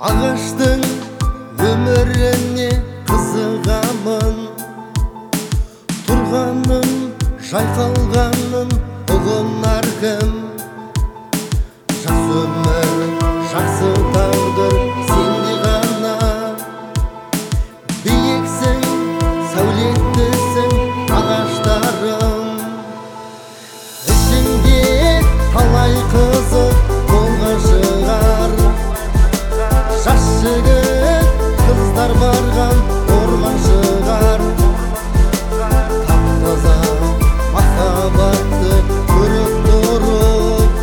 Ағаштың өміріне қызығамын, тұрғанын, жайқалғанын ұғынар кім? Жас өмір, жақсы тағдыр сенде ғана. Биіксің, сәулеттісің ағаштарым, ішіңде талай қызық болған шығар. Жас жігіт қыздар барған орман шығар. Тап-таза махаббатты көріп тұрып,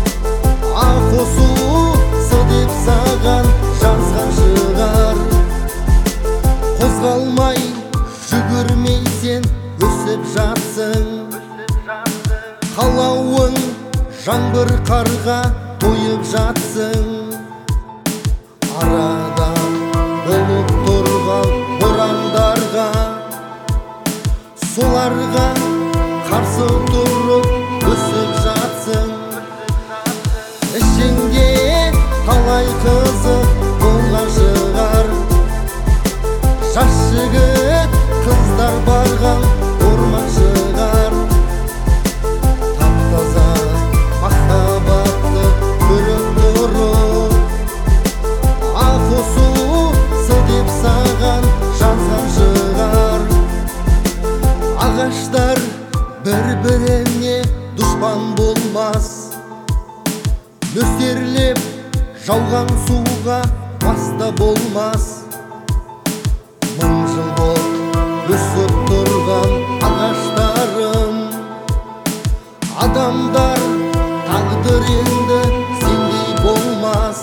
аққусысы деп саған жазған шығар. Қозғалмай жүгірмей сен өсіп жатсың, қалауың жаңбыр қарға тойып жатсың. Арада болып тұрған борандарға, соларға қарсы тұрып өсіп жатсың. Ішіңде талай қызық болған шығар. Жас жігіт қыздар барған орман шығар. Тап-таза махаббатты көріп тұрып, аққусысы деп саған жазған шығар. Ағаштар бір-біріне дұшпан болмас, нөсерлеп жауған суға баста болмас. Мың жыл боп өсіп тұрған ағаштарым, адамдар тағдыр енді сендей болмас.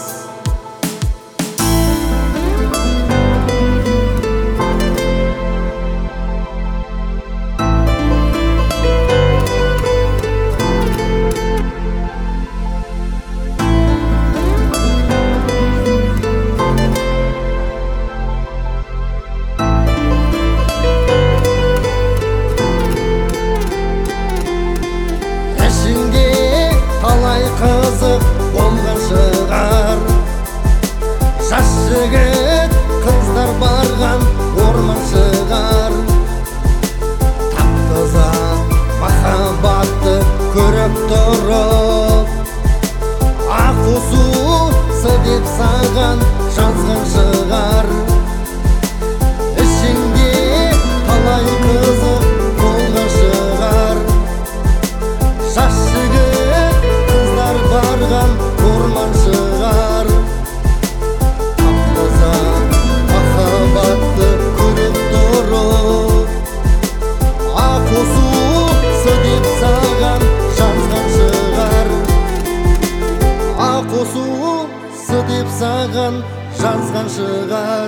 Қызық болған шығар. Жас жігіт қыздар барған орман шығар. Тап-таза махаббатты көріп тұрып, аққусысы деп саған жазған шығар. Ішіңде талай қызық болған шығар. Жас жігіт барған орман шығар. Тап-таза махаббатты көріп тұрып, аққусысы деп саған жазған шығар. Аққусысы деп саған жазған шығар.